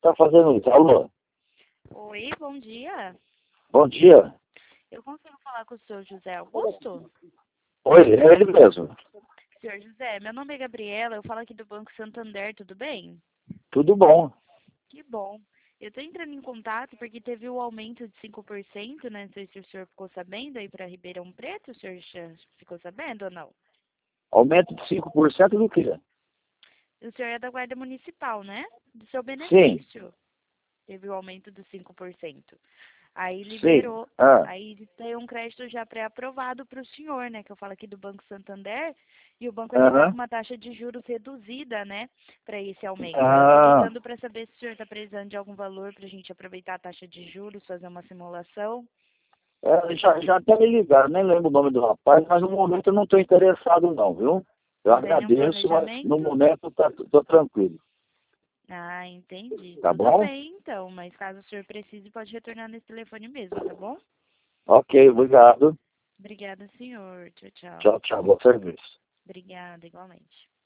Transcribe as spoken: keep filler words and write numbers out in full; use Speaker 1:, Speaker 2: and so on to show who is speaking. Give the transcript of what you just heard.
Speaker 1: Tá fazendo isso? Alô?
Speaker 2: Oi, bom dia.
Speaker 1: Bom dia.
Speaker 2: Eu consigo falar com o senhor José Augusto?
Speaker 1: Oi, é ele mesmo.
Speaker 2: Senhor José, meu nome é Gabriela, eu falo aqui do Banco Santander, tudo bem?
Speaker 1: Tudo bom?
Speaker 2: Que bom. Eu estou entrando em contato porque teve o aumento de cinco por cento, né? Não sei se o senhor ficou sabendo aí para Ribeirão Preto, o senhor já ficou sabendo ou não?
Speaker 1: Aumento de cinco por cento do quê?
Speaker 2: O senhor é da Guarda Municipal, né? Do seu
Speaker 1: Sim,
Speaker 2: benefício. Teve o aumento dos cinco por cento. Aí
Speaker 1: sim.
Speaker 2: liberou,
Speaker 1: Ah,
Speaker 2: aí tem um crédito já pré-aprovado para o senhor, né? Que eu falo aqui do Banco Santander, e o banco ele está com
Speaker 1: aham.
Speaker 2: uma taxa de juros reduzida, né? Para esse aumento. Aí eu estou
Speaker 1: Ah,
Speaker 2: ligando para saber se o senhor está precisando de algum valor para a gente aproveitar a taxa de juros, fazer uma simulação.
Speaker 1: é, já, já até me ligaram, nem lembro o nome do rapaz, mas no momento eu não estou interessado não, viu? Eu
Speaker 2: Não tem nenhum
Speaker 1: agradeço, mas no
Speaker 2: planejamento?
Speaker 1: momento tá, tô tranquilo.
Speaker 2: Ah, entendi.
Speaker 1: Tá
Speaker 2: Tudo
Speaker 1: bom?
Speaker 2: bem, então. Mas caso o senhor precise, pode retornar nesse telefone mesmo, tá bom?
Speaker 1: Ok, obrigado.
Speaker 2: Obrigada, senhor. Tchau, tchau.
Speaker 1: Tchau, tchau. Bom serviço.
Speaker 2: Obrigada, igualmente.